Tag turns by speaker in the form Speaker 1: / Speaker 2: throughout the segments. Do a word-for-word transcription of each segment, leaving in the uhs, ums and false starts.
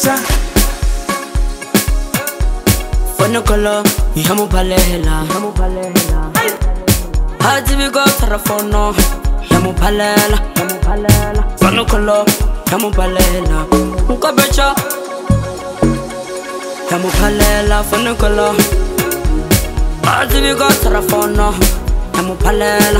Speaker 1: Sa Fone kolo Yamu palela Yamu palela Haji bigo tarafono Yamu palela Yamu palela Fone kolo Yamu palela Nkobecha Yamu palela Fone kolo Haji bigo tarafono Yamu palela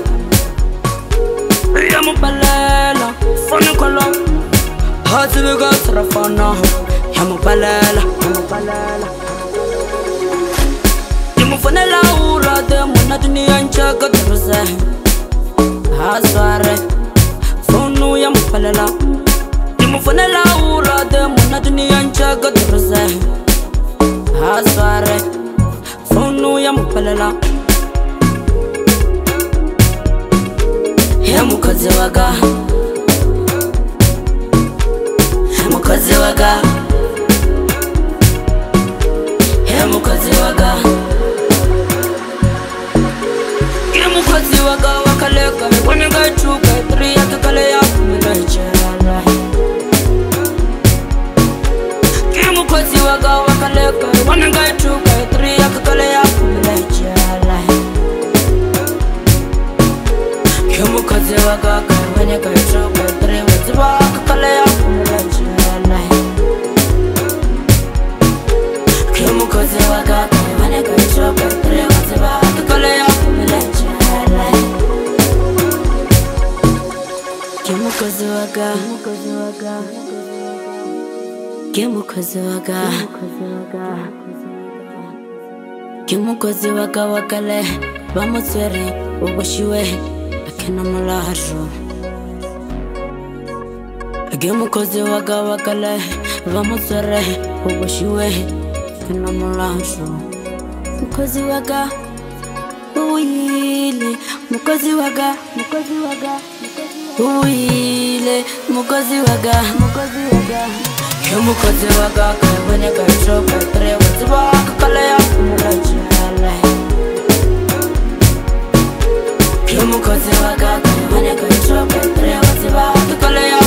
Speaker 1: Yamu palela Fone kolo Haji bigo tarafono Yamu palela Yamu palela Fone la ura de mona dunia nchaka turuze Hasware Fonu ya mupalela Nimu fone la ura de mona dunia nchaka turuze Hasware Fonu ya mupalela Ya mukazi waga Ya mukazi waga Ya mukazi waga Mukazi waga wakaleka Wani gachuka Turi ya kakale ya kumilejela Ki mukazi waga wakaleka Wani gachuka Turi ya kakale ya kumilejela Ki mukazi waga Wani gachuka Turi ya kakale ya kumilejela Ki mukazi waga Wani gachuka Turi ya kakale ya Kimukozi waga Kimukozi waga Kimukozi waga wakale Bamuswere ubushiwe Akina mulahaju Kimukozi waga wakale Bamuswere ubushiwe Akina mulahaju Mukozi waga Uwile Mukozi waga Mukozi waga Uwile Mukozi waga Mukozi waga Mukozi waga Kwenye kachoka Tere waziba Kakale ya kumurajale Mukozi waga Kwenye kachoka Tere waziba Kakale ya